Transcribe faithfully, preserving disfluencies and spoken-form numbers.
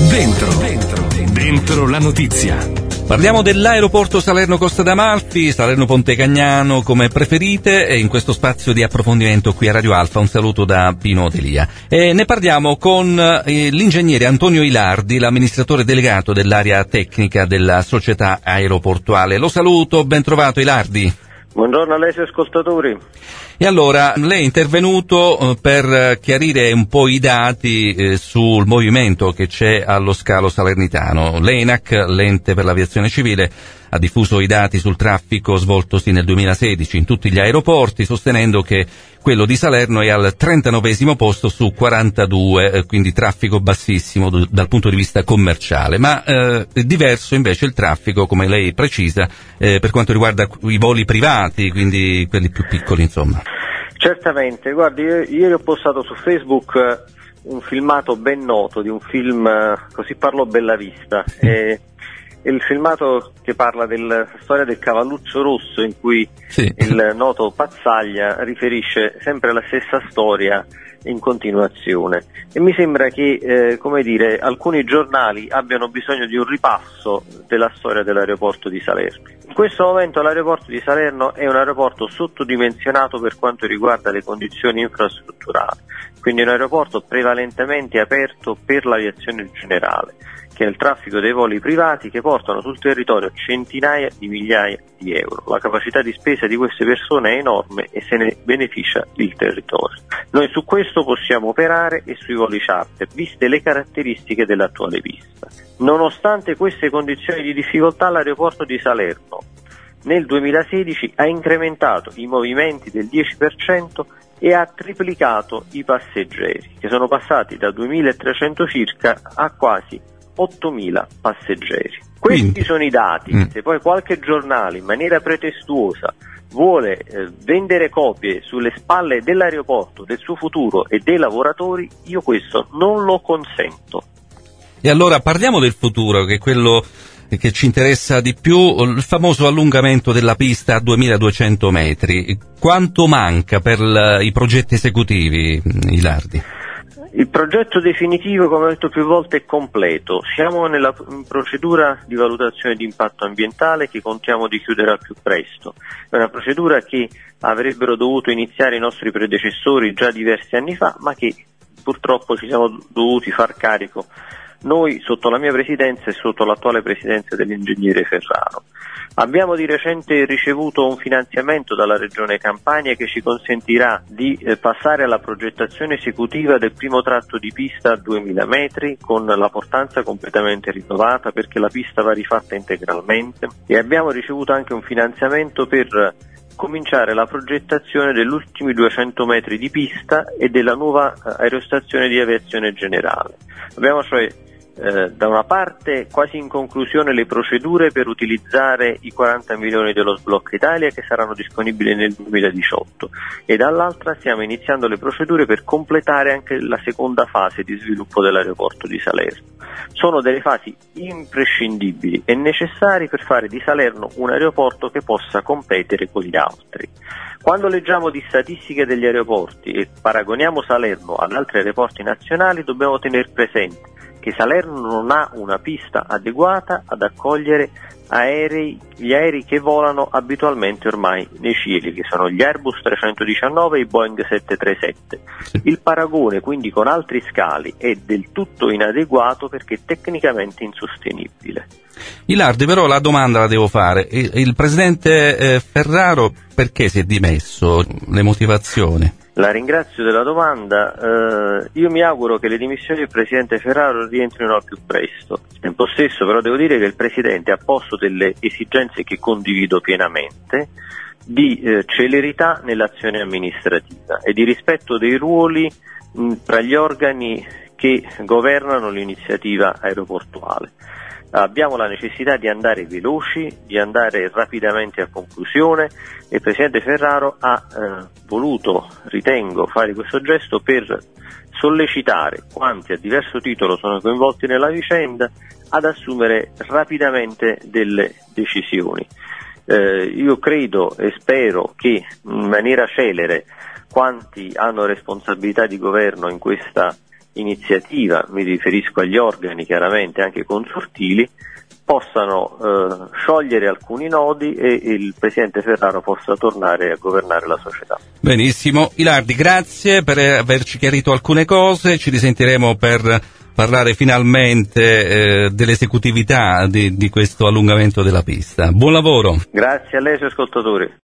Dentro, dentro, dentro la notizia. Parliamo dell'aeroporto Salerno-Costa d'Amalfi, Salerno-Ponte Cagnano come preferite, e in questo spazio di approfondimento qui a Radio Alfa un saluto da Pino Delia. E ne parliamo con eh, l'ingegnere Antonio Ilardi, l'amministratore delegato dell'area tecnica della società aeroportuale. Lo saluto, ben trovato Ilardi. Buongiorno a lei e ascoltatori. E allora, lei è intervenuto per chiarire un po' i dati eh, sul movimento che c'è allo scalo salernitano. L'ENAC, l'ente per l'aviazione civile, ha diffuso i dati sul traffico svoltosi nel duemilasedici in tutti gli aeroporti, sostenendo che quello di Salerno è al trentanovesimo posto su quarantadue, eh, quindi traffico bassissimo d- dal punto di vista commerciale, ma eh, è diverso invece il traffico, come lei precisa, eh, per quanto riguarda i voli privati, quindi quelli più piccoli, insomma. Certamente, guardi, io, ieri ho postato su Facebook uh, un filmato ben noto di un film, uh, Così parlò Bellavista, e il filmato che parla della storia del cavalluccio rosso, in cui sì. il noto Pazzaglia riferisce sempre la stessa storia in continuazione, e mi sembra che eh, come dire, alcuni giornali abbiano bisogno di un ripasso della storia dell'aeroporto di Salerno. In questo momento l'aeroporto di Salerno è un aeroporto sottodimensionato per quanto riguarda le condizioni infrastrutturali, quindi è un aeroporto prevalentemente aperto per l'aviazione generale, che è il traffico dei voli privati che portano sul territorio centinaia di migliaia di euro. La capacità di spesa di queste persone è enorme e se ne beneficia il territorio. Noi su questo possiamo operare e sui voli charter, viste le caratteristiche dell'attuale pista. Nonostante queste condizioni di difficoltà, l'aeroporto di Salerno nel duemilasedici ha incrementato i movimenti del dieci per cento e ha triplicato i passeggeri, che sono passati da duemilatrecento circa a quasi ottomila passeggeri. Questi Quindi. sono i dati. Mm. Se poi qualche giornale in maniera pretestuosa vuole eh, vendere copie sulle spalle dell'aeroporto, del suo futuro e dei lavoratori, io questo non lo consento. E allora parliamo del futuro, che è quello che ci interessa di più, il famoso allungamento della pista a duemiladuecento metri. Quanto manca per l- i progetti esecutivi, Ilardi? Il progetto definitivo, come ho detto più volte, è completo. Siamo nella procedura di valutazione di impatto ambientale che contiamo di chiudere al più presto. È una procedura che avrebbero dovuto iniziare i nostri predecessori già diversi anni fa, ma che purtroppo ci siamo dovuti far carico noi sotto la mia presidenza e sotto l'attuale presidenza dell'ingegnere Ferraro. Abbiamo di recente ricevuto un finanziamento dalla Regione Campania che ci consentirà di eh, passare alla progettazione esecutiva del primo tratto di pista a duemila metri con la portanza completamente rinnovata, perché la pista va rifatta integralmente, e abbiamo ricevuto anche un finanziamento per cominciare la progettazione degli ultimi duecento metri di pista e della nuova aerostazione di aviazione generale. Abbiamo cioè Eh, da una parte quasi in conclusione le procedure per utilizzare i quaranta milioni dello Sblocca Italia che saranno disponibili nel duemiladiciotto, e dall'altra stiamo iniziando le procedure per completare anche la seconda fase di sviluppo dell'aeroporto di Salerno. Sono delle fasi imprescindibili e necessarie per fare di Salerno un aeroporto che possa competere con gli altri. Quando leggiamo di statistiche degli aeroporti e paragoniamo Salerno ad altri aeroporti nazionali, dobbiamo tenere presente che Salerno non ha una pista adeguata ad accogliere aerei, gli aerei che volano abitualmente ormai nei cieli, che sono gli Airbus trecentodiciannove e i Boeing settecentotrentasette. Il paragone quindi con altri scali è del tutto inadeguato perché è tecnicamente insostenibile. Ilardi, però la domanda la devo fare. Il, il presidente eh, Ferraro perché si è dimesso? Le motivazioni? La ringrazio della domanda. Eh, io mi auguro che le dimissioni del Presidente Ferraro rientrino al più presto. Al tempo stesso però devo dire che il Presidente ha posto delle esigenze che condivido pienamente di eh, celerità nell'azione amministrativa e di rispetto dei ruoli mh, tra gli organi che governano l'iniziativa aeroportuale. Abbiamo la necessità di andare veloci, di andare rapidamente a conclusione, e il Presidente Ferraro ha eh, voluto, ritengo, fare questo gesto per sollecitare quanti a diverso titolo sono coinvolti nella vicenda ad assumere rapidamente delle decisioni. Eh, io credo e spero che in maniera celere quanti hanno responsabilità di governo in questa iniziativa, mi riferisco agli organi chiaramente anche consortili, possano eh, sciogliere alcuni nodi e il Presidente Ferraro possa tornare a governare la società. Benissimo. Ilardi, grazie per averci chiarito alcune cose, ci risentiremo per parlare finalmente eh, dell'esecutività di, di questo allungamento della pista. Buon lavoro. Grazie a lei e ai suoi ascoltatori.